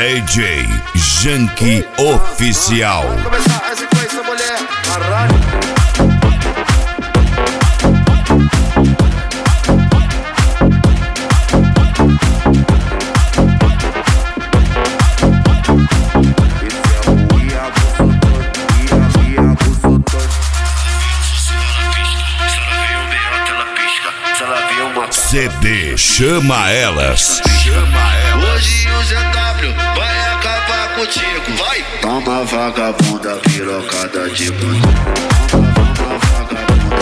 DJ Janky Oficial. Vai começar a sequência, mulher. Caralho. CD Chama Elas. Hoje o ZW vai acabar contigo. Vai! Toma vagabunda, pirocada de bunda. Toma vagabunda,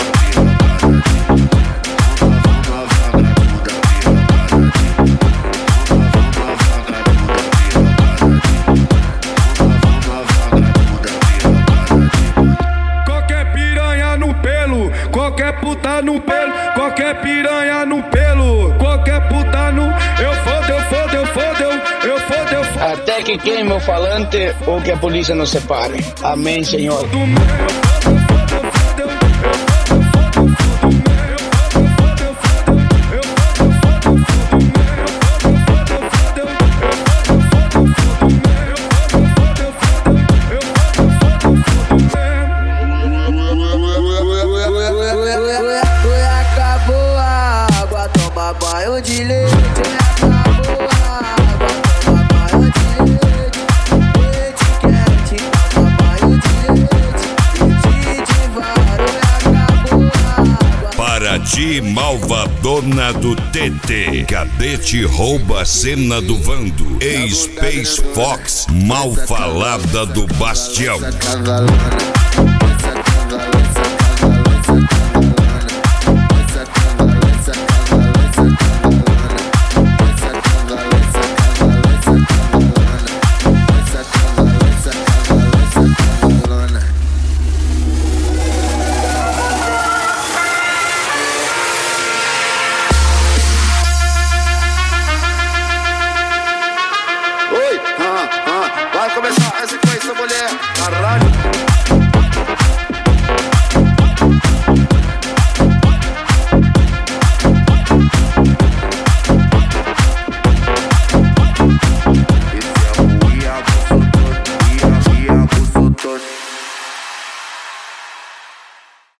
Qualquer piranha no pelo, qualquer puta no pelo, qualquer piranha no pelo, qualquer puta no. Eu fodo. Até que queime o falante ou que a polícia nos separe. Amém, Senhor. Acabou a água, toma banho de leite. Acabou a água, toma banho de leite. Leite quente, toma banho de leite. De varulho, acabou a água. Para ti, malvadona do TT, cadete rouba a cena do Vando. Space Fox, mal falada do Bastião. Vai começar a sequência, mulher. Caralho.